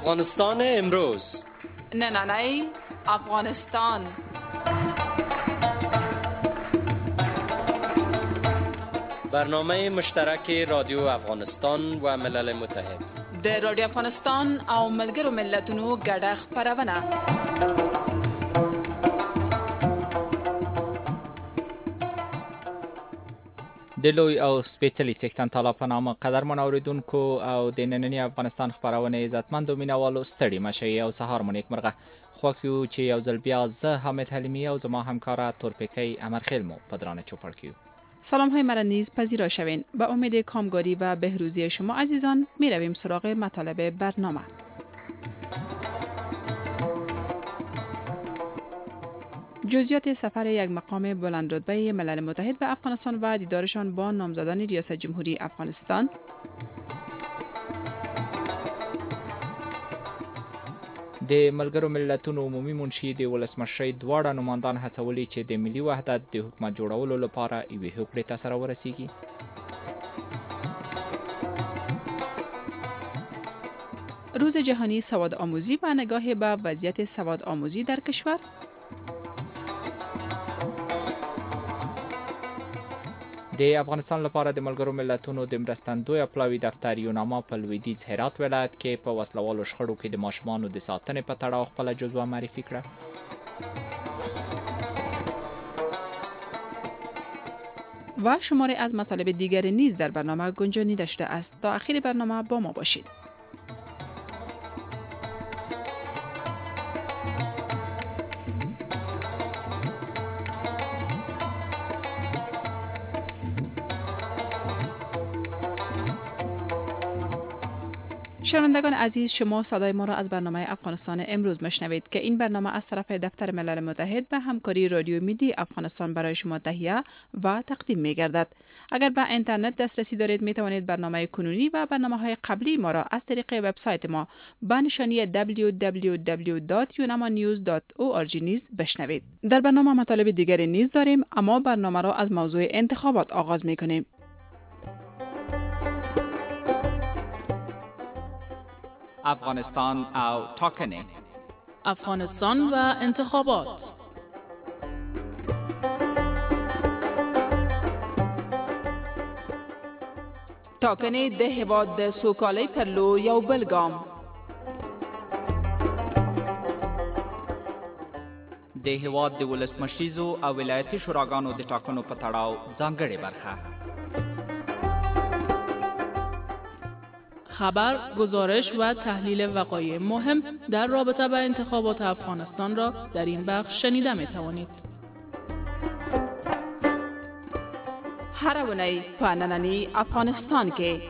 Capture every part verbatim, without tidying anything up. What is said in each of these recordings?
افغانستان امروز. نه نه نه افغانستان. برنامه مشترک رادیو افغانستان و ملل متحد د رادیو افغانستان او ملګرو ملتونو ګډه خبرونه. د لوی او سپیڅلي څښتن تعالی په نام قدرمن اوریدونکو او د نننی افغانستان خبرونه عزتمند مینوالو ستړي مشي او سهار مو نیکمرغه. خوښ یو چې یو ځل بیا زه حامد حلیمی او زما همکاره تورپیکی امرخیل مو په درانه چوپړ کیو. سلام های مرنیز پذیرا شوین. با امید کامگاری و بهروزی شما عزیزان می رویم سراغ مطالب برنامه. جزئیات سفر یک مقام بلندرتبه ملل متحد به افغانستان و دیدارشان با نامزدان ریاست جمهوری افغانستان. د ملګرو ملتونو عمومي منشي د ولسمشرۍ دواړه نمایندان هڅولي چې د ملي وحدت د حکومت جوړولو لپاره یوې هوکړې ته سره ورسیږي. روز جهانی سواد آموزی و نگاه به وضعیت سواد آموزی در کشور. د افغانستان لپاره د ملګرو ملتونو د مرستندوی پلاوي دفتر یوناما په لویدیځ هرات ولایت کې په وسلوالو شخړو کې د ماشومانو د ساتنې په تړاو خپله جزوه معرفي کړه. و شماری از مطالب دیگر نیز در برنامه گنجانیده شده است. تا آخر برنامه با ما باشید. شنوندگان عزیز، شما صدای ما را از برنامه افغانستان امروز میشنوید که این برنامه از طرف دفتر ملل متحد به همکاری رادیو میدی افغانستان برای شما تهیه و تقدیم می گردد. اگر به اینترنت دسترسی دارید می توانید برنامه کنونی و برنامه‌های قبلی ما را از طریق وبسایت ما به نشانی دبلیو دبلیو دبلیو دات یوناما نیوز دات او آر جی نیز بشنوید. در برنامه مطالب دیگری نیز داریم، اما برنامه را از موضوع انتخابات آغاز می کنیم. افغانستان او تاکنه. افغانستان و انتخابات. تاکنه ده هیواد د سوکالی پر لور یو بل ګام. د هیواد د ولسمشریزو او ولایتي شوراګانو د ټاکنو په تړاو ځانګړې برخه. خبر، گزارش و تحلیل وقایع مهم در رابطه با انتخابات افغانستان را در این بخش شنیده می توانید. هر ونی پاننانی افغانستان که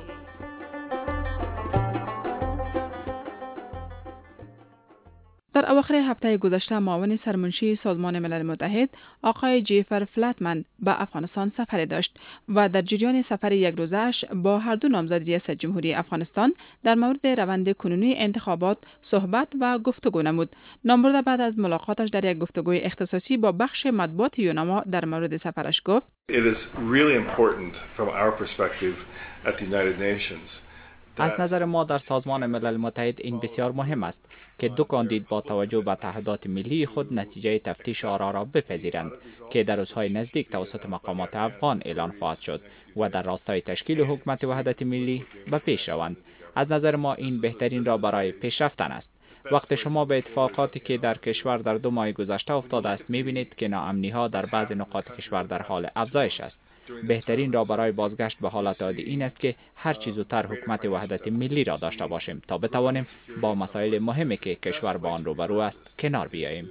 در اواخر هفته گذشته معاون سرمنشی سازمان ملل متحد آقای جیفر فلتمن به افغانستان سفر داشت و در جریان سفر یک روزش با هر دو نامزد ریاست جمهوری افغانستان در مورد روند کنونی انتخابات صحبت و گفتگو نمود. نامبرده بعد از ملاقاتش در یک گفتگوی اختصاصی با بخش مطبوعات یوناما در مورد سفرش گفت: It is really important from our perspective at the United Nations. از نظر ما در سازمان ملل متحد این بسیار مهم است که دو کاندید با توجه به تعهدات ملی خود نتیجه تفتیش آرا را بپذیرند که در روزهای نزدیک توسط مقامات افغان اعلان خواهد شد و در راستای تشکیل حکومت وحدت ملی به پیش روند. از نظر ما این بهترین را برای پیش رفتن است. وقت شما به اتفاقاتی که در کشور در دو ماه گذشته افتاده است می‌بینید که ناامنی ها در بعضی نقاط کشور در حال افزایش است. بهترین را برای بازگشت به حالت عادی این است که هر چه زودتر حکومت وحدت ملی را داشته باشیم تا بتوانیم با مسائل مهمی که کشور با آن روبرو است کنار بیاییم.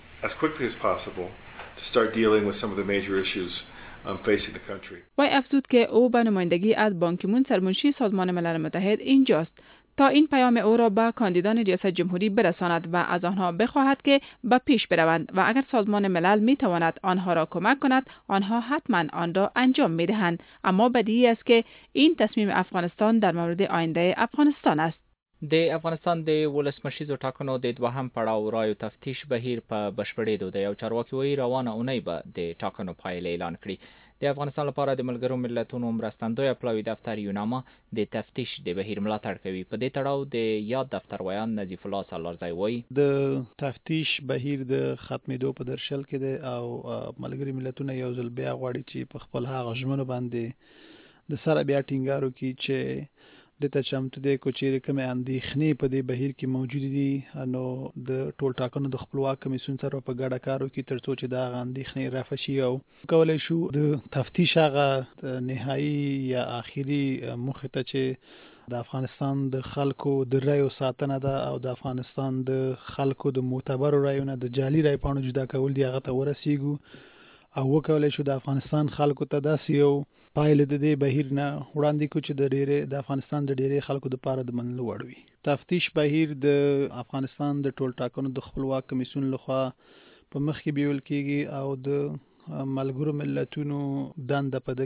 وی افزود که او به نمایندگی از بان کی مون سرمنشی سازمان ملل متحد اینجاست تا این پیام او را به کاندیدان ریاست جمهوری برساند و از آنها بخواهد که به پیش بروند و اگر سازمان ملل می تواند آنها را کمک کند آنها حتما آن را انجام می دهند. اما بدیهی است که این تصمیم افغانستان در مورد آینده افغانستان است. د افغانستان د ولسمشریزو ټاکنو د دوهم پړاو رایو تفتیش بهیر په بشپړېدو دی او چارواکي وایي روانه اونۍ به د ټاکنو پایلې اعلان کړي. د افغانستان لپاره د ملګرو ملتونو مرستندویه پلاوي دفتر یوناما د تفتیش د بهیر ملاتړ کوي. په دې تړاو د یاد دفتر ویان نظیف الله سالارزی وایي د تفتیش بهیر د ختمېدو په درشل کې دی او ملګري ملتونه یو ځل بیا غواړي چې په خپل هغه ژمنو باندې د سره بیا ټینګار وکړي چې د ته چمتو دی کو چیرې کومې اندېښنې په دې بهیر کې موجود دي نو د ټول ټاکنو د خپلواک کمیسیون سره په ګډه کار وکړي تر څو چې دا اندېښنې رفع شي او کولی شو د تفتیش هغه نهایي یا آخري موخې ته چې د افغانستان د خلکو د رایو ساتنه ده او د افغانستان د خلکو د معتبرو رایو نه د جعلي رای پاڼو جدا کول دي هغه ته ورسیږو او وکولای شو د افغانستان خلکو ته داسې یو پایله د دې بهیر نه وړاندې کو چې د ډېرې د افغانستان د ډېرې خلکو لپاره د منلو وړ وي. تفتیش بهیر د افغانستان د ټول ټاکنو د خپلواک کمیسیون لخوا په مخ کې بیول کېږي او د ملګرو ملتونو دنده په ده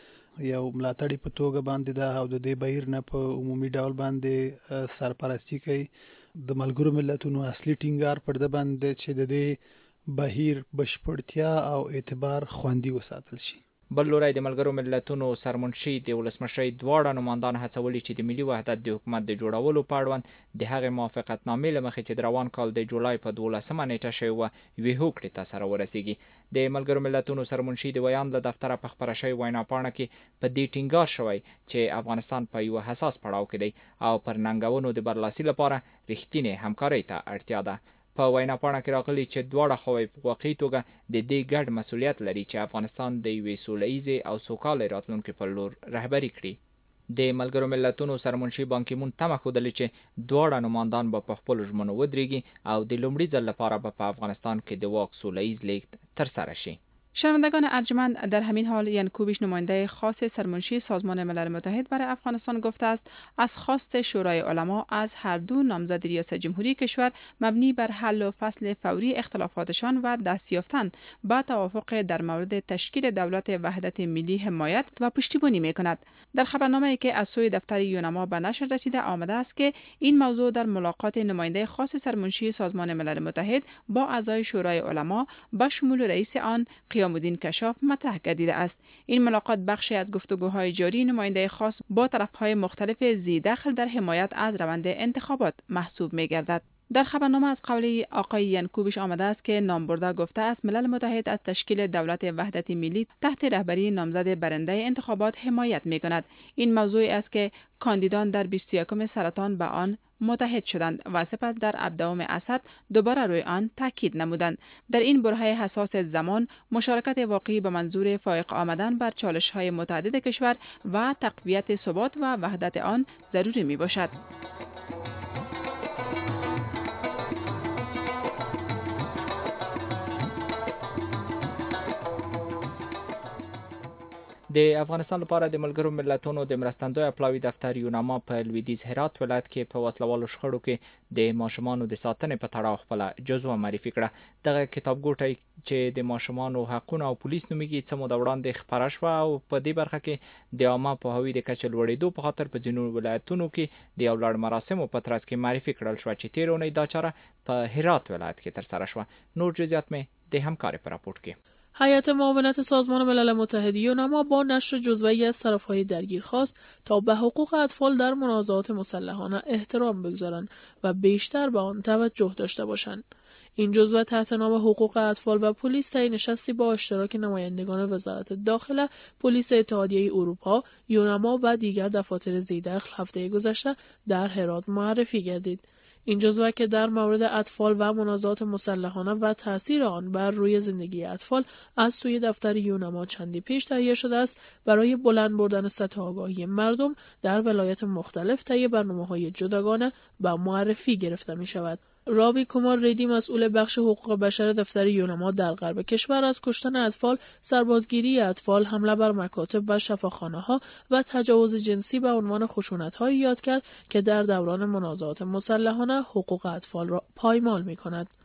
کې یو ملاتړي په توګه باندې ده او د دې بهیر نه په عمومي ډول باندې سرپرستی کوي. د ملګرو ملتونو اصلي ټینګار پر ده باندې چې د دې بهیر بشپړتیا او اعتبار خوندي وساتل شي. بل لوري د ملګرو ملتونو سرمنشي د ولسمشرۍ دواړه نمایندان هڅولي چې د ملي وحدت د حکومت د جوړولو په اړوند د هغې موافقتنامې له مخې چې د روان کال د جولای په دولسمه نیټه شوې وه یوې هوکړې ته سره ورسیږي. د ملګرو ملتونو سرمنشي د ویان له دفتره په خپره شوې ویناپاڼه کې په دې ټینګار شوی چې افغانستان په یوه حساس پړاو کې دی او پر ننګونو د برلاسي لپاره رښتینې همکارۍ ته اړتیا ده. په ویناپاڼه کې راغلي چې دواړه خواوې په واقعي توګه د دې ګډ مسؤلیت لري چې افغانستان د یوې سوله ییزې او سوکالې راتلونکې پر لور رهبري کړي. د ملګرو ملتونو سرمنشي بان کی مون تمه ښودلې چې دواړه نمایندان به په خپلو ژمنو ودرېږي او د لومړي ځل لپاره به په افغانستان کې د واک سوله ییز لیږد ترسره شي. شنوندگان ارجمند، در همین حال ینکوبیچ نماینده خاص سرمنشی سازمان ملل متحد برای افغانستان گفته است از خواست شورای علما از هر دو نامزد ریاست جمهوری کشور مبنی بر حل و فصل فوری اختلافاتشان و دست یافتن به توافق در مورد تشکیل دولت وحدت ملی حمایت و پشتیبانی می‌کند. در خبرنامه‌ای که از سوی دفتر یوناما به نشر رسیده آمده است که این موضوع در ملاقات نماینده خاص سرمنشی سازمان ملل متحد با اعضای شورای علما به شمول رئیس آن قیام‌الدین کشاف مطرح گردیده است. این ملاقات بخشی از گفتگوهای جاری نماینده خاص با طرف‌های مختلف ذی دخل در حمایت از روند انتخابات محسوب می‌گردد. در خبرنامه از قول آقای ینکوبیچ آمده است که نامبرده گفته است ملل متحد از تشکیل دولت وحدت ملی تحت رهبری نامزد برنده انتخابات حمایت می‌کند. این موضوعی است که کاندیدان در بیست و یکم سرطان به آن متحد شدند و سپس در ابداوم اسد دوباره روی آن تاکید نمودند. در این برهه حساس زمان مشارکت واقعی به منظور فائق آمدن بر چالش‌های متعدد کشور و تقویت ثبات و وحدت آن ضروری میباشد. د افغانستان لپاره د ملګرو ملتونو د مرستندوی پلاوي دفتر یوناما په لویدیځ هرات ولایت کې په وسلوالو شخړو کې د ماشومانو د ساتنې په تړاو خپله جزوه معرفي کړه. دغه کتابګوټی چې د ماشومانو حقونه او پولیس نومیږي څه موده وړاندې خپره شوه او په دې برخه کې د عامه پوهاوي د کچې لوړېدو په خاطر په ځینو ولایتونو کې د یو لړ مراسمو په ترڅ کې معرفي کړل شوه چې تېره اونۍ دا چاره په هرات ولایت کې ترسره شوه. نور جزئیات مې د همکارۍ په راپورټ کې. هیئت معاونت سازمان ملل متحد یوناما با نشر جزوه‌ای از طرف‌های درگیر خواست تا به حقوق اطفال در منازعات مسلحانه احترام بگذارند و بیشتر به آن توجه داشته باشند. این جزوه تحت نام حقوق اطفال و پلیس طی نشستی با اشتراک نمایندگان وزارت داخله، پلیس اتحادیه اروپا، یوناما و دیگر دفاتر ذی‌دخل هفته گذشته در هرات معرفی گردید. این جزوه که در مورد اطفال و منازعات مسلحانه و تاثیر آن بر روی زندگی اطفال از سوی دفتر یوناما چندی پیش تهیه شده است، برای بلند بردن سطح آگاهی مردم در ولایات مختلف طی برنامه‌های جداگانه و معرفی گرفته می شود. راوی کومار ریدی، مسئول بخش حقوق بشر دفتر یوناما در غرب کشور، از کشتن اطفال، سربازگیری اطفال، حمله بر مکاتب و شفاخانه‌ها و تجاوز جنسی به عنوان خشونت‌هایی یاد کرد که در دوران منازعات مسلحانه حقوق اطفال را پایمال می‌کند.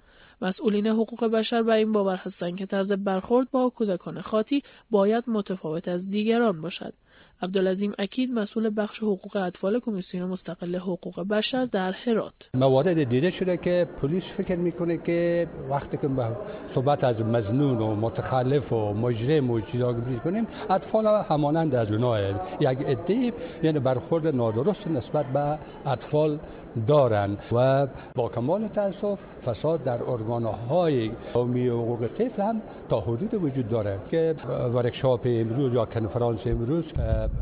مسئولین حقوق بشر بر این باور هستند که طرز برخورد با کودکان خاطی باید متفاوت از دیگران باشد. عبدالعظیم اکید مسئول بخش حقوق اطفال کمیسیون مستقل حقوق بشر در هرات: موارد دیده شده که پلیس فکر میکنه که وقتی که صحبت از مظنون و متخلف و مجرم و چیزا میکنیم، اطفال همانند از اونها یک عده یعنی برخورد نادرست نسبت به اطفال دارن و با کمال تاسف فساد در ارگان‌های قومی حقوق طفل هم تا حدود وجود داره که ورکشاپ امروز یا کنفرانس امروز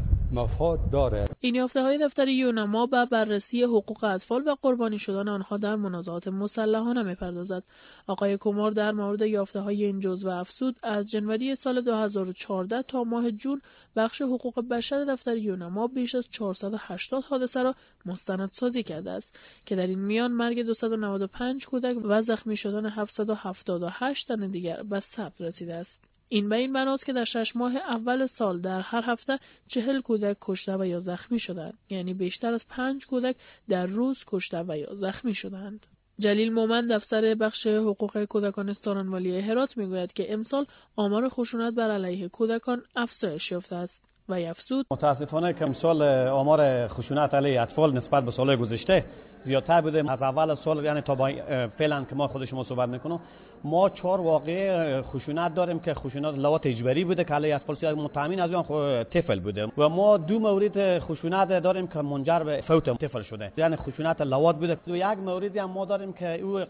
مفاد داره. این یافته‌های دفتر یونما به بررسی حقوق اطفال و قربانی شدن آنها در منازعات مسلحانه می‌پردازد. آقای کمار در مورد یافته‌های این جزو افزود از جنوری سال دو هزار و چهارده تا ماه جون بخش حقوق بشر دفتر یونما بیش از چهارصد و هشتاد حادثه را مستندسازی کرده است که در این میان مرگ دویست و نود و پنج کودک و زخمی شدن هفتصد و هفتاد و هشت تن دیگر به ثبت رسیده است. این به این بناست که در شش ماه اول سال در هر هفته چهل کودک کشته و یا زخمی شدند، یعنی بیشتر از پنج کودک در روز کشته و یا زخمی شدند. جلیل مومند افسر بخش حقوق کودکان استانبولی هرات میگوید که امسال آمار خشونت بر علیه کودکان افزایش یافته است و افزود: متاسفانه که امسال آمار خشونت علیه اطفال نسبت به سال گذشته زیادتر بوده. از اول سال یعنی تا با فعلا که ما خود شما صحبت میکنم، ما چهار واقعه خشونت داریم که خشونت لواط اجباری بوده که علیه اطفال متهمین از آن طفل بوده و ما دو مورد خشونت داریم که منجر به فوت طفل شده، یعنی خشونت لواط بوده. و یک موردی هم ما داریم که او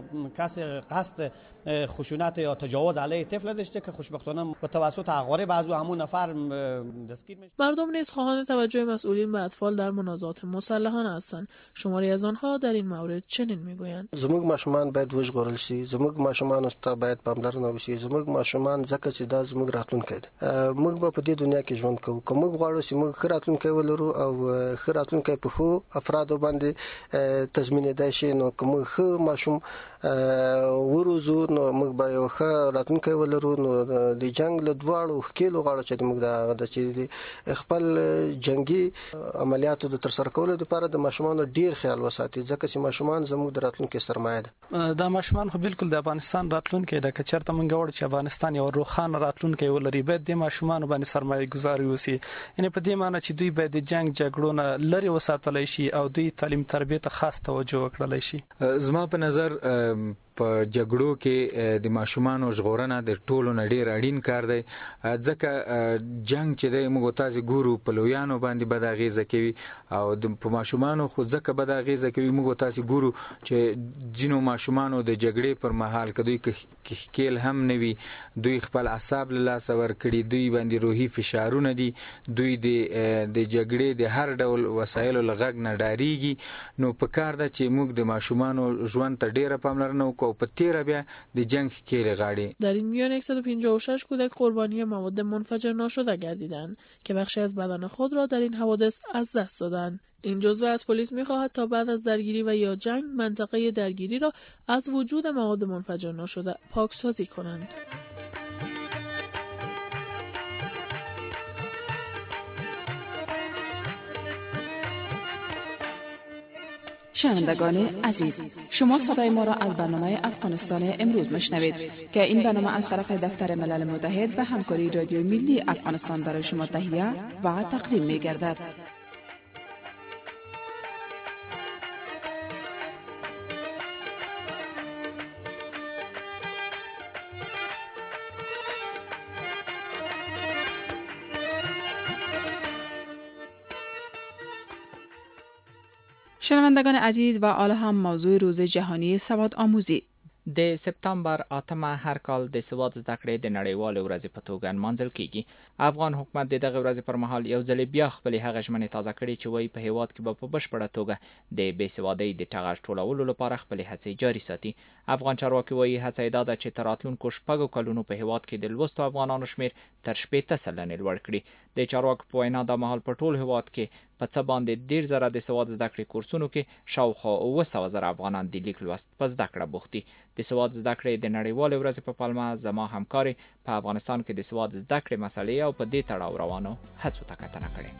کسی قصد خشونت یا تجاوز علیه طفل داشته که خوشبختانه به توسط اقارب از همون نفر دستگیر میشه. مردم نیز خواهان توجه مسئولین به اطفال در منازعات مسلحانه هستند. شماری از آنها در این مورد چنین میگویند: زموږ ماشومان باید وژغورل شي، زموږ ماشومان ته باید پاملرنه وشي، زموږ ماشومان ځکه چې دا زموږ راتلونکی دی. موږ به په دې دنیا کې ژوند کوو، که موږ غواړو چې موږ ښه راتلونکی ولرو او ښه راتلونکی په ښو افرادو باندې تضمینېدای شي، نو که موږ ښه ماشوم وروزو نو موږ به یو ښه راتلونکی ولرو. نو د جنگ له دواړو ښکېلو غاړو چې موږ د چې خپل جنگي عملیاتو د ترسره کولو لپاره د ماشومانو ډیر خیال وساتي، ځکه چې ماشومان زموږ د راتلونکي سرمایه ده. دا ماشومان خو بالکل د افغانستان راتلونکی ده. که چېرته موږ غواړو چې افغانستان یو روښانه راتلونکی ولري، باید د ماشومانو باندې سرمایه ګذاري وشي. یعنی په دې معنی چې دوی باید د جنگ جګړو نه لرې وساتلی شي او دوی تعلیم تربیه ته خاص توجه وکړلی شي. زما په نظر په جګړو کې د ماشومانو ژغورنه د ټولو نه ډیر اړین کار دی، ځکه جنگ چې دی موږ تاسو ګورو په لویانو باندې بد اغیزه کوي او په ماشومانو خو ځکه بد اغیزه کوي. موږ تاسو ګورو چې ځینو ماشومانو د جګړې پر مهال کدوې کېل هم نوي، دوی خپل اعصاب له لاسه ورکړي، دوی باندې روحي فشارونه دي، دوی د جګړې د هر ډول وسایلو له غږ نه ډاریږي. نو په کار ده چې موږ د ماشومانو ژوند ته ډیره پاملرنه وکړو، په تیره بیا د جنگ کېل غاړي. در این میان صد و پنجاه و شش کودک قربانی مواد منفجر ناشده گردیدند که بخشی از بدن خود را در این حوادث از دست دادند. این جزو از پلیس می‌خواهد تا بعد از درگیری و یا جنگ منطقه درگیری را از وجود مواد منفجر ناشده پاکسازی کنند. شنوندگان عزیز، شما صدای ما را از برنامه افغانستان امروز میشنوید که این برنامه از طرف دفتر ملل متحد و همکاری رادیو ملی افغانستان برای شما تهیه و تقدیم می‌گردد. شنوندگان عزیز و حالا هم موضوع روز جهانی سواد آموزی. د سپتامبر اتمه هر کال د سواد زده کړې د نړیوالې ورځې په توګه نمانځل کیږي. افغان حکومت د دغه ورځې پر مهال یو ځل بیا خپل هغه ژمنې تازه کړې چې وایي په هیواد کې به په بشپړه توګه د بې سوادۍ د ټغر ټولولو لپاره خپل هڅې جاري ساتي. افغان چارواکي وایي هڅه یې دا ده چې تر راتلونکو شپږو کلونو په هیواد کې د لوستو افغانانو شمېر تر شپېته سلنې لوړ کړي. د چارواکو په وینا دا مهال په ټول هیواد کې په څه باندې ډیر زره د سواد زده کړې کورسونو کې شاوخوا اوه سوه زره افغانان د لیک لوست په زده کړه بوخت دي. د سواد زده کړې د نړیوالې ورځې په پلمه زما همکاري په افغانستان کې د سواد زده کړې مسلې او په دې تړاو روانو هڅو ته کتنه کړې.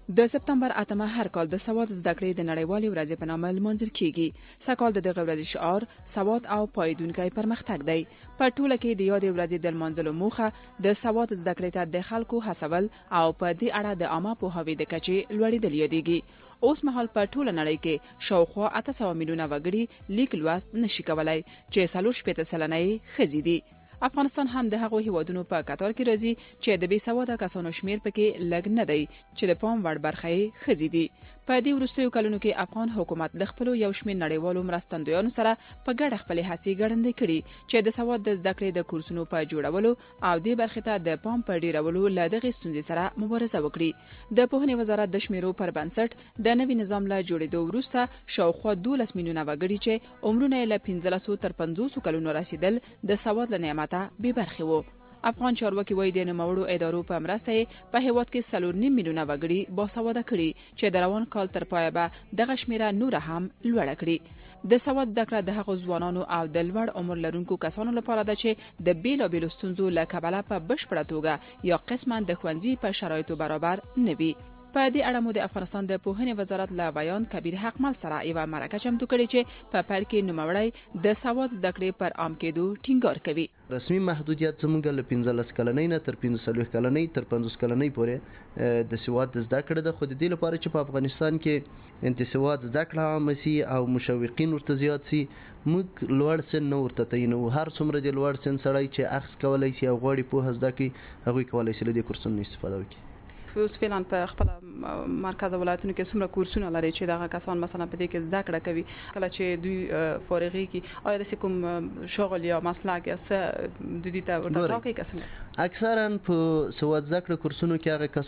د سپتمبر اتمه هر کال د سواد زده کړې د نړیوالې ورځې په نامه لمانځل کیږي. سږکال د دغه ورځې شعار سواد او پایدونکی پرمختګ دی. په ټوله کې د یادې ورځې د لمانځلو موخه د سواد زده کړې ته د خلکو هڅول او په دې اړه د عامه پوهاوي د کچې لوړېدل یادېږي. اوس مهال په ټوله نړۍ کې شاوخوا اته سوه میلیونه وګړي لیک لوست نشي کولای چې څلور شپېته سلنه یې ښځې دي. افغانستان هم د هغو هیوادونو په کتار کې راځي چې د بې سواده کسانو شمیر پکې لږ نه دی چې د پام وړ برخه یې ښځې دي. په دې وروستیو کلونو کې افغان حکومت د خپلو یو شمېر نړیوالو مرستندویانو سره په ګډه خپلې هڅې ګړندۍ کړي چې د سواد د زده کړې د کورسونو په جوړولو او دې برخې ته د پام په ډیرولو له دغې ستونزې سره مبارزه وکړي. د پوهنې وزارت د شمیرو پر بنسټ د نوي نظام له جوړېدو وروسته شاوخوا دولس میلیونه وګړي چې عمرونه یې له پنځلسو تر پنځوسو کلونو رسیدل د سواد له نعمته بې برخې وو. افغان چارواکي وایي د نوموړو ادارو په مرسته یې په هیواد کې څلور نیم میلیونه وګړي باسواده کړي چې د روان کال تر پایه به دغه شمیره نوره هم لوړه کړي. د سواد زده کړه د هغو ځوانانو او د لوړ عمر لرونکو کسانو لپاره ده چې د بیلابیلو ستونزو له کبله په بشپړه توګه یا قسما د ښوونځي په شرایطو برابر نه وي. په دې اړه مو د افغانستان د پوهنې وزارت له بیان کبیر حقمل سره یوه مرکه چمتو کړې چې په پیل کې نوموړی د سواد زده کړې پر عام کېدو ټینګار کوي. رسمي محدودیت زموږ له پنځلس کلنۍ نه تر پنځه څلوېښت کلنۍ تر پنځوس کلنۍ پورې د سواد د زده کړې ده، خو د دې لپاره چې په افغانستان کې د سواد زده کړه عامه سي او مشوقین ورته زیات سي، موږ لوړ سن نه ورته تعینوو. هر څومره د لوړ سن سړی چې اخذ کولی سي او غواړي پوهه زده کړي هغوی کولی سي له دې کورسونو استفاده وکړي. اوس فعلا په خپل مرکز ولایتونو کې څومره کورسونه لري چې دغه کسان مثلا په دې کې زده کړه کوي کله چې دوی فارغي کې آیا د کوم شغل یا مسلک یا څه د دې ته ورته راکې کسان اکثرا په سواد زده کړه کورسونو کې هغه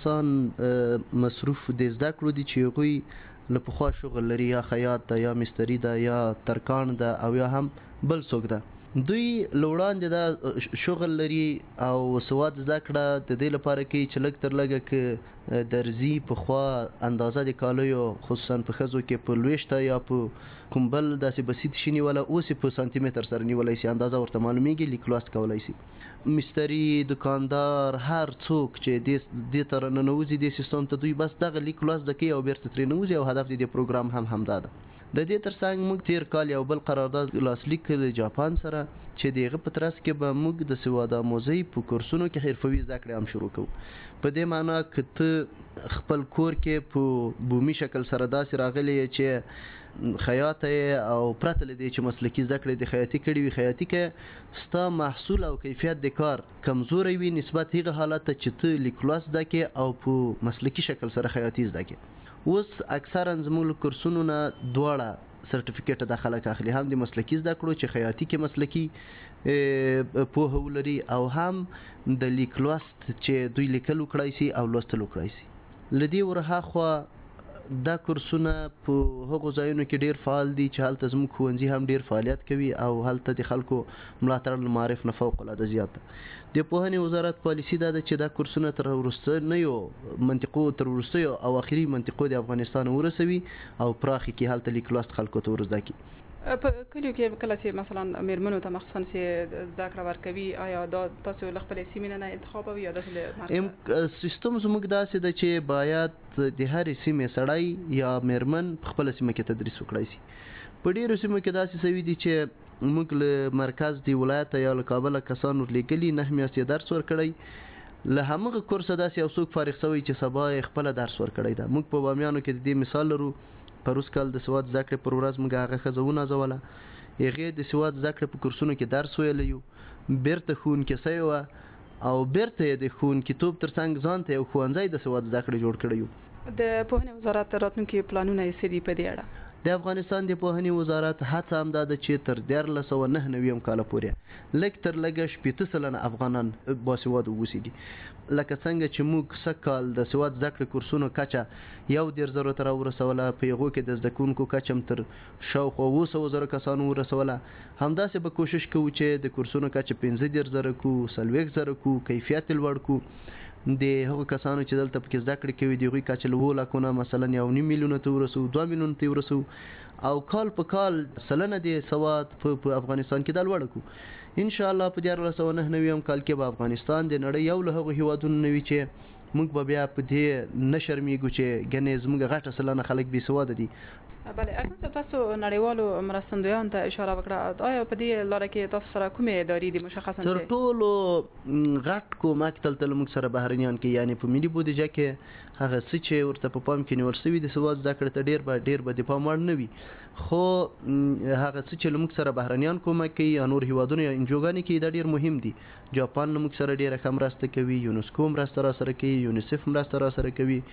کسان مصروف د زده کړو دي چې هغوی له پخوا شغل لري، یا خیاط ده یا مستری ده یا ترکان ده او یا هم بل څوک ده. دوی له وړاندې دا شغل لري او سواد زده کړه د دې لپاره کوي چې لږ تر لږه که درزي پخوا اندازه د کالیو خصوصا په ښځو کې په لویشته یا په کوم بل داسې بسیط شي نیوله، اوس یې په سانتي متر سره نیولی سي، اندازه ورته معلومیږي، لیک لوست کولی سي. مستری، دکاندار، هر څوک چې دې ته راننوځي دې سیستم ته، دوی بس دغه لیک لوست زده کوي او بیرته ترې نوځي او هدف د دې پروګرام هم همدا ده. د دې ترڅنګ موږ تیر کال یو بل قرارداد لاسلیک کړ د جاپان سره چې د هغه په ترڅ کې به موږ د سواد آموزۍ په کورسونو کې حرفوي زده کړې هم شروع کوو. په دې معنا که ته خپل کور کې په بومي شکل سره داسې راغلی چې خیاط او پرته له دې چې مسلکي زده کړې د خیاطي کړي وي، خیاطي کې ستا محصول او کیفیت د کار کمزوری وي نسبت هغه حالت ته چې ته لیک لوست زده کړې او په مسلکي شکل سره خیاطي زده کړې. اوس اکثرا زموږ کورسونو نه دواړه سرټیفیکیټ د خلک اخلي، هم د مسلکي زده کړو چې خیاطي کې مسلکي پوهه ولري او هم د لیک لوست چې دوی لیکل وکړای سي او لوستل وکړای سي. له دې ورهاخوا دا کورسونه په هغو ځایونو کې ډیر فعال دي چې هلته زموږ ښوونځي هم ډیر فعالیت کوي او هلته د خلکو ملاتړ له معارف نه فوق العاده زیات ده. د پوهنې وزارت پالیسي دا ده چې دا کورسونه تر وروستنیو منطقو تر وروستیو او اخري منطقو د افغانستان ورسوي او پراخي کې هلته لیک لوست خلکو ته ورزده کړي. په کلیو کې کله چې مثلا میرمنو ته مخصوصا چې زده کړه ورکوي، آیا دا تاسو له خپلې سیمې نه انتخابوي یا داسې له مرکز سیستم زموږ داسې ده چې باید د هرې سیمې سړی یا میرمن په خپله سیمه کې تدریس وکړای سي. په ډېرو سیمو کې داسې سوي دي چې موږ له مرکز د ولایته یا له کابله کسان ورلېږلي، نهه میاشتې درس ورکړی، له همغه کورسه داسې یو څوک فارغ شوی چې سبا یې خپله درس ورکړی ده. موږ په بامیانو کې د دې مثال لرو. پروس کال د سواد زده کړې پر ورځ موږ هغه ښځه ونازوله، هغې د سواد زده کړې په کورسونو کې درس ویلی یو، بیرته ښوونکې سوې وه او بیرته یې د ښوونکیتوب تر څنګ ځان ته یو ښوونځی د سواد زده کړې جوړ کړی یو. د پوهنې وزارت راتلونکي پلانونه یې څه دي په دې اړه؟ د افغانستان د پوهنې وزارت هڅه همدا ده چې تر دیارلس سوه نهه نویم کاله پورې لږ تر لږه شپېته سلنه افغانان باسواده واوسېږي. لکه څنګه چې موږ سږ کال د سواد زده کړې کورسونو کچه یو دېرش زرو ته راورسوله، په هغو کې د زده کوونکو کچه هم تر شاوخوا اووه سوه زرو کسانو ورسوله. همداسې به کوشش کوو چې د کورسونو کچه پنځه دېرش زره کړو، څلوېښت زره کړو، کیفیت یې لوړ کړو. د هغو کسانو چې دلته پکې زده کړې کوي د هغوی کچه له اووه لکونه مثلا یو نیم میلیونه ته ورسوو، دوه میلیونو ته ورسوو او کال په کال سلنه د سواد په افغانستان کې دا لوړه کړو. انشاءالله په دیارلس سوه نهه نویم کال کې به افغانستان د نړۍ یو له هغو هیوادونو نه وي چې موږ به بیا په دې نه شرمېږو چې ګنې زموږ غټه سلنه خلک بې سواده دي. بله اکرم صاحب، تاسو نړیوالو مرستندویانو ته اشاره وکړه، آیا په دې لاره کې تاسو سره کومې ادارې دي مشخصا؟ تر ټولو غټ کومک تل تل موږ سره بهرنیان کې، یعنی په ملي بودیجه کې هغه څه چې ورته په پام کې نیول شوي د سواد زده کړې ته ډېر به ډېر به د پام وړ نه وي، خو هغه څه چې موږ سره بهرنیان کومک کوي یا نور هیوادونه یا انجوګانې کوي دا ډېر مهم دي. جاپان موږ سره ډېره ښه مرسته کوي، یونسکو مرسته را سره کوي، یونیسف مرسته را سره کوي،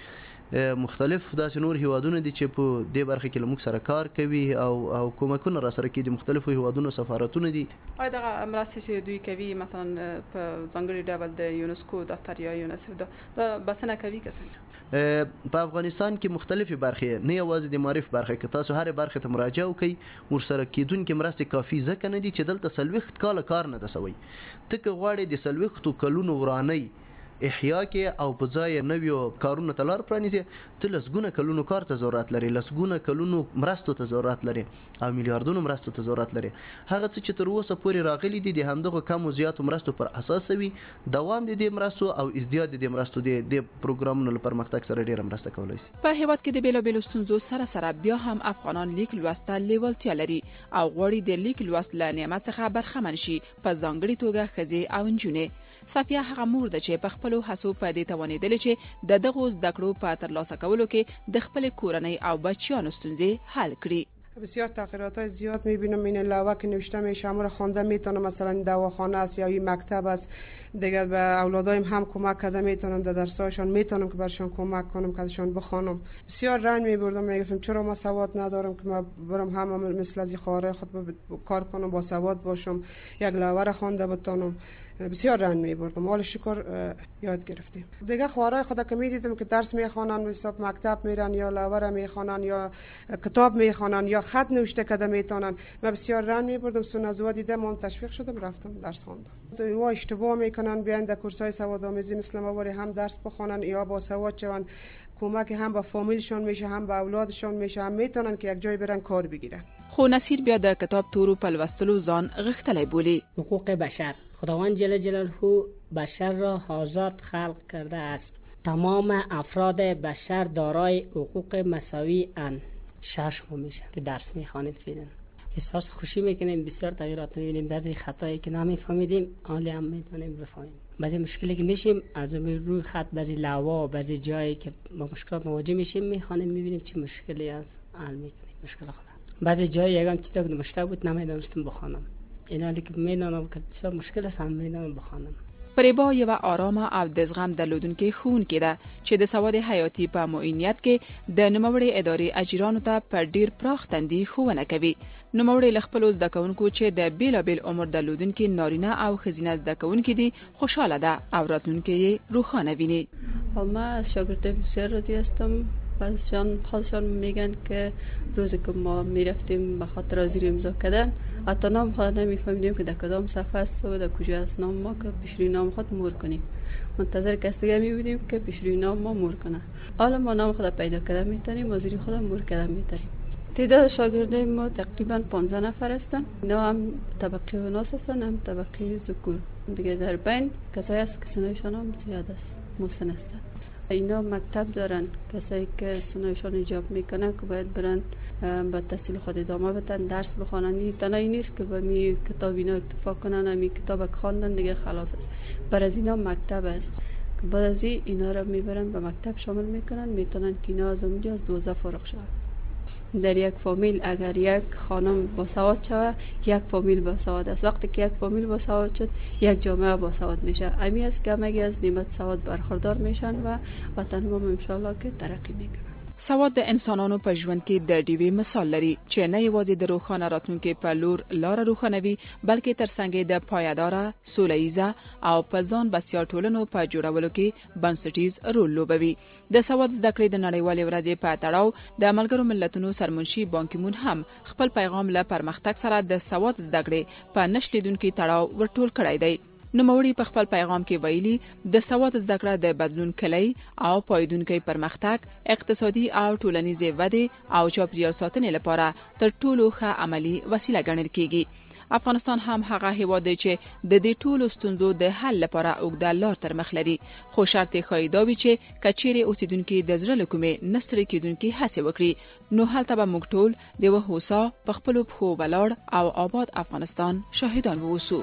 مختلف داسې نور هیوادونه دي چې په دې برخه کې موږ سره کار کوي او او کومکونه را سره کوي. د مختلفو هیوادونو سفارتونه دي. آیا دغه مرستې چې دوی کوي مثلا په ځانګړي ډول د یونسکو دفتر یا یونیسف دا بسنه کوي که څنګه؟ په افغانستان کې مختلفې برخې نه یوازې د معرف برخه کې تاسو هر برخه ته مراجعه وکړئ، ورسره کېدونکې مرستې کافي ځکه نه دي چې دلته څلوېښت کاله کار نه ده سوی. ته که غواړې د څلوېښتو کلونو ورانۍ احیا کې او په ځای نویو کارونو ته لار پرانیزي، ته لسګونه کلونو کار ته ضرورت لري، لسګونه کلونو مرستو ته ضرورت لري او میلیاردونو مرستو ته ضرورت لري. هغه څه چې تر اوسه پورې راغلي دي د همدغه کم او زیاتو مرستو پر اساس وي، دوام د دې مرستو او ازدیاد د دې مرستو د پروګرامونو له پرمختګ سره ډیره مرسته کولی شي. په هیواد کې د بیلابیلو ستونزو سره سره بیا هم افغانان لیک لوسته لیوالتیا لري او غواړي د لیک لوست له نعمت څخه برخمن شي، په ځانګړي توګه ښځې او نجونې. صفیه هغه مور ده چې په خپلو هڅو په دې توانېدلې چې د دغو زده کړو په ترلاسه کولو کې د خپلې کورنۍ او بچیانو ستونزې حل کړي. بسیار تغییرات های زیاد میبینم. این لوه که نوشته میشه همون رو خوانده میتونم، مثلا دواخانه است یا این مکتب است دیگه، به اولادایم هم کمک کرده میتونم در درسایشان میتونم که برشان کمک کنم که ازشان بخوانم. بسیار رنج میبردم، میگفتم چرا ما سواد ندارم که ما برم هم مثل از خواهر خود کار کنم، با سواد باشم، یک لوه رو خوانده بتونم. بسیار رنج میبردم. حال شکر یاد گرفتیم. دیگه خواهرای خدا که میدیدم که درس میخوانن، حساب مکتب میرن یا لوه میخوانن یا کتاب میخوانن یا خط نوشته کده میتونن، من بسیار رنج میبردم. سونازوا دیدم من تشویق شدم رفتم درس خواندم. و اشتباه میکنن بیان در کورسای سوادآموزی مثل مواری هم درس بخوانن یا با سواد شون، کمک هم با فامیلشون میشه هم با اولادشون میشه، هم میتونن که یک جای برن کار بگیرن. خو نصیر بیا د کتاب تورو په لوستلو ځان غښتلی بولي. حقوق بشر، خداوند جل جلاله بشر را آزاد خلق کرده است. تمام افراد بشر دارای حقوق مساوی اند. شش ماه میشه که درس میخوانید فعلا. احساس خوشی میکنیم، بسیار تغییرات میبینیم. بعضی خطایی که نمیفهمیدیم حالا هم میتونیم بفهمیم. بعضی مشکلی که میشیم از روی خط، بعضی لوا، بعضی جایی که با مشکلات مواجه میشیم میخوانیم میبینیم چه مشکلی است، حل میکنیم مشکل خود. بعضی جایی یگان چیزا که مشکل بود نمیدونستم بخوانم. این حالی که میدونم که بسیار مشکل است هم میدونم بخوانم. فریبا یو آرامه او د زغم درلودونکې ښوونکې ده چې د سواد حیاتي په معینیت کې د نوموړې ادارې اجیرانو ته په ډیر پراخ تندي ښوونه کوي. نوموړې له خپلو زده کوونکو چې د بیلابیل عمر درلودونکي نارینه او ښځینه زده کوونکي دي خوشحاله ده او راتلونکی یې روښانه ویني. ما از شاگردای بسیار راضی هستم. خودشان خودشان میگن که روزی که ما میرفتیم به خاطر زیر امضا کردن حتی نام خود نمیفهمیدیم که در کدام صفحه است و در کجا است نام ما که پیشروی نام خود مور کنیم. منتظر کسی دیگه میبودیم که پیشروی نام ما مور کنه. حالا ما نام خود پیدا کردن میتونیم و زیر خود مور کردن میتونیم. تعداد شاگردای ما تقریبا پانزده نفر هستن. اینا هم طبقه وناس هستن هم طبقه ذکور. دیگه در بین کسایی هست که سنشان هم زیاد است، مسن هستن. اینا مکتب دارن، کسایی که سنایشان ایجاب میکنن که باید برن با تحصیل خود ادامه بدن، درس بخوانن. این تنهایی نیست که با می کتاب اینا اکتفا کنن، همی کتاب خواندن دیگه خلاص است. بر از اینا مکتب است که بعد از اینا را میبرن به مکتب شامل میکنن، میتونن که اینا از اونجا دوازده فارغ شوند. در یک فامیل اگر یک خانم با سواد شود، یک فامیل با سواد است. وقتی که یک فامیل با سواد شد، یک جامعه با سواد میشه. امی است که همگی از نعمت سواد برخوردار میشن و وطن ما ان شاء الله که ترقی میکنه. سواد د انسانانو په ژوند کې د ډیوې مثال لري چې نه یوازې د روښانه راتلونکي په لور لاره روښانوي بلکې ترڅنګ د پایداره، سوله او په ځان بسیا ټولنو په جوړولو کې بنسټیز رول لوبوي. د سواد زده کړې د نړیوالې ورځې په تړاو د ملګرو ملتونو سرمنشي بان کی مون هم خپل پیغام له پرمختګ سره د سواد زده کړې په نشلیدونکي تړاو ورټول کړی دی. نوموړي په خپل پیغام کې ویلي د سواد زده کړه د بدلون کلی او پایدونکي پرمختګ، اقتصادي او ټولنیزې ودې او چاپیریال ساتنې لپاره تر ټولو ښه عملی وسیله ګڼل کیږي. افغانستان هم هغه هیواد دی چې د دې ټولو ستونزو د حل لپاره اوږده لار تر مخ لري، خو شرط یې ښایي دا وي چې کچېرې اوسیدونکي د زړه له کومې نه ستړي کېدونکي هڅې وکړي، نو هلته به موږ ټول د یوه هوسا په خپلو پښو ولاړ او آباد افغانستان شاهدان واوسو.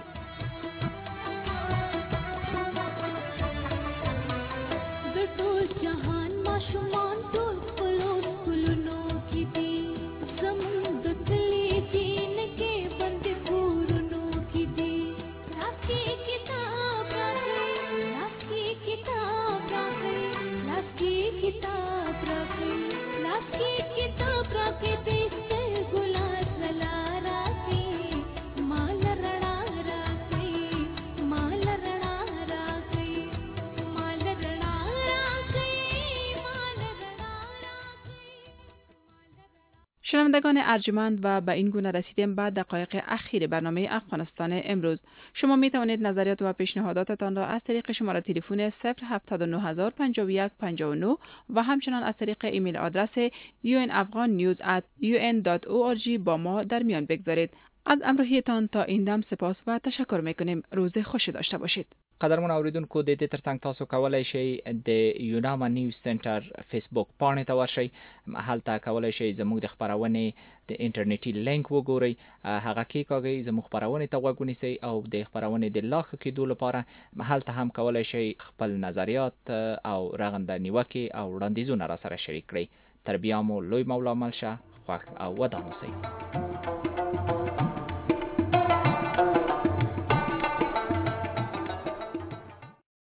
شنوندگان ارجمند و به این گونه رسیدیم به دقایق اخیر برنامه افغانستان امروز. شما می توانید نظریات و پیشنهاداتتان را از طریق شماره تلفن صفر هفت نه پنجاه و یک پنجاه و نه و همچنان از طریق ایمیل آدرس یو ان افغان نیوز ات یو ان دات او آر جی با ما در میان بگذارید. از همراهیتان تا این دم سپاس و تشکر میکنیم. روز خوشی داشته باشید. قدرمن اوریدونکو د دې ترڅنګ تاسو کولای شئ د یوناما نیوز سنټر فیسبوک پاڼې ته ورشئ، هلته کولای شئ زموږ د خبرونې د انټرنیټي لینک وګورئ، هغه کې کاږئ زموږ خبرونې ته غوږ ونیسئ او د خبرونې د لا ښه کېدو لپاره هلته هم کولای شئ خپل نظریات او رغنده نیوکې او وړاندیزونه راسره شریک کړئ. تر بیا مو لوی مولا مل شه، خوښ او ودان اوسئ.